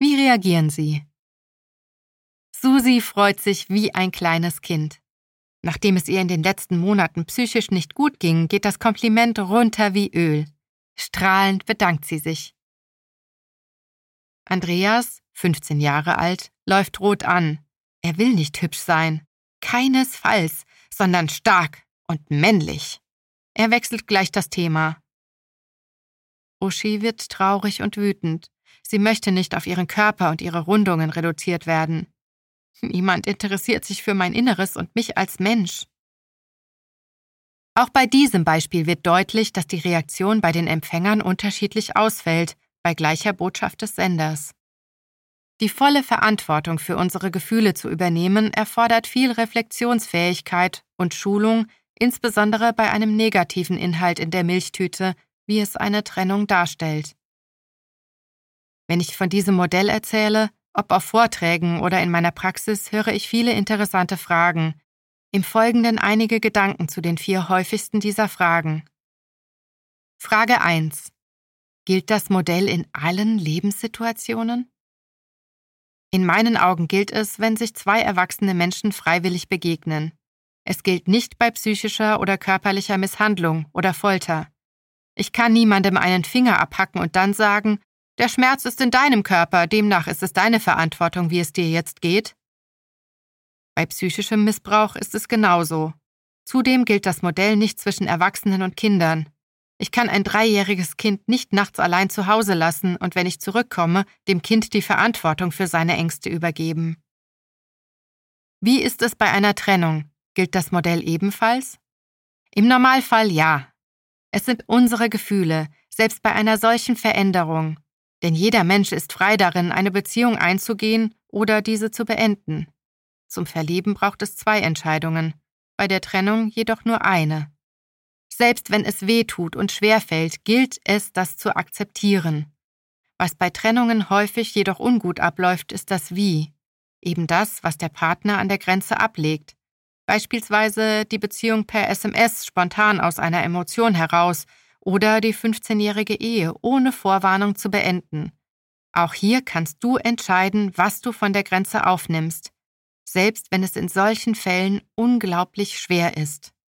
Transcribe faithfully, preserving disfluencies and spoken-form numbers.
Wie reagieren Sie? Susi freut sich wie ein kleines Kind. Nachdem es ihr in den letzten Monaten psychisch nicht gut ging, geht das Kompliment runter wie Öl. Strahlend bedankt sie sich. Andreas, fünfzehn Jahre alt, läuft rot an. Er will nicht hübsch sein. Keinesfalls, sondern stark und männlich. Er wechselt gleich das Thema. Uschi wird traurig und wütend. Sie möchte nicht auf ihren Körper und ihre Rundungen reduziert werden. Niemand interessiert sich für mein Inneres und mich als Mensch. Auch bei diesem Beispiel wird deutlich, dass die Reaktion bei den Empfängern unterschiedlich ausfällt, bei gleicher Botschaft des Senders. Die volle Verantwortung für unsere Gefühle zu übernehmen, erfordert viel Reflexionsfähigkeit und Schulung, insbesondere bei einem negativen Inhalt in der Milchtüte, wie es eine Trennung darstellt. Wenn ich von diesem Modell erzähle, ob auf Vorträgen oder in meiner Praxis, höre ich viele interessante Fragen. Im Folgenden einige Gedanken zu den vier häufigsten dieser Fragen. Frage eins. Gilt das Modell in allen Lebenssituationen? In meinen Augen gilt es, wenn sich zwei erwachsene Menschen freiwillig begegnen. Es gilt nicht bei psychischer oder körperlicher Misshandlung oder Folter. Ich kann niemandem einen Finger abhacken und dann sagen, der Schmerz ist in deinem Körper, demnach ist es deine Verantwortung, wie es dir jetzt geht. Bei psychischem Missbrauch ist es genauso. Zudem gilt das Modell nicht zwischen Erwachsenen und Kindern. Ich kann ein dreijähriges Kind nicht nachts allein zu Hause lassen und wenn ich zurückkomme, dem Kind die Verantwortung für seine Ängste übergeben. Wie ist es bei einer Trennung? Gilt das Modell ebenfalls? Im Normalfall ja. Es sind unsere Gefühle, selbst bei einer solchen Veränderung. Denn jeder Mensch ist frei darin, eine Beziehung einzugehen oder diese zu beenden. Zum Verlieben braucht es zwei Entscheidungen, bei der Trennung jedoch nur eine. Selbst wenn es weh tut und schwerfällt, gilt es, das zu akzeptieren. Was bei Trennungen häufig jedoch ungut abläuft, ist das Wie. Eben das, was der Partner an der Grenze ablegt. Beispielsweise die Beziehung per S M S spontan aus einer Emotion heraus oder die fünfzehnjährige Ehe ohne Vorwarnung zu beenden. Auch hier kannst du entscheiden, was du von der Grenze aufnimmst, selbst wenn es in solchen Fällen unglaublich schwer ist.